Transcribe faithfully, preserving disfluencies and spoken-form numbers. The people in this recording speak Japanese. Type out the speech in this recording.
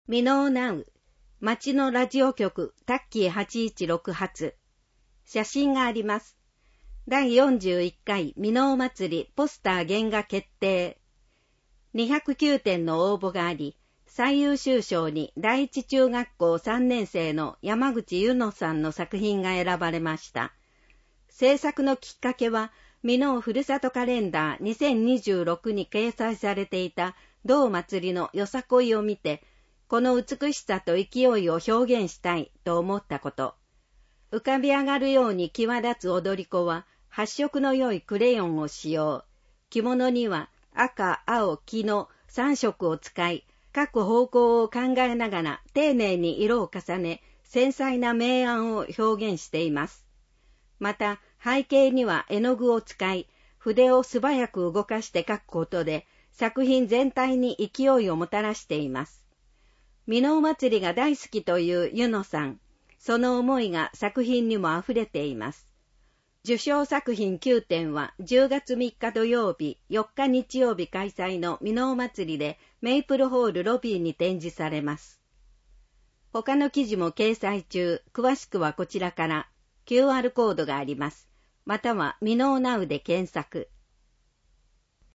ミノーナウ、町のラジオ局タッキーはちいちろく発。写真があります。だいよんじゅういっかいミノー祭りポスター原画決定。にひゃくきゅうてんの応募があり、最優秀賞に第一中学校さんねん生の山口ゆのさんの作品が選ばれました。制作のきっかけは、ミノーふるさとカレンダーにせんにじゅうろくに掲載されていた同祭りのよさこいを見て、この美しさと勢いを表現したいと思ったこと。浮かび上がるように際立つ踊り子は発色の良いクレヨンを使用。着物には赤、青、黄のさん色を使い、各方向を考えながら丁寧に色を重ね、繊細な明暗を表現しています。また背景には絵の具を使い、筆を素早く動かして描くことで作品全体に勢いをもたらしています。ミノー祭りが大好きというユノさん、その思いが作品にもあふれています。受賞作品きゅうてんはじゅうがつみっか土曜日、よっか日曜日開催のミノー祭りでメイプルホールロビーに展示されます。他の記事も掲載中、詳しくはこちらから キューアール コードがあります。またはミノーナウで検索。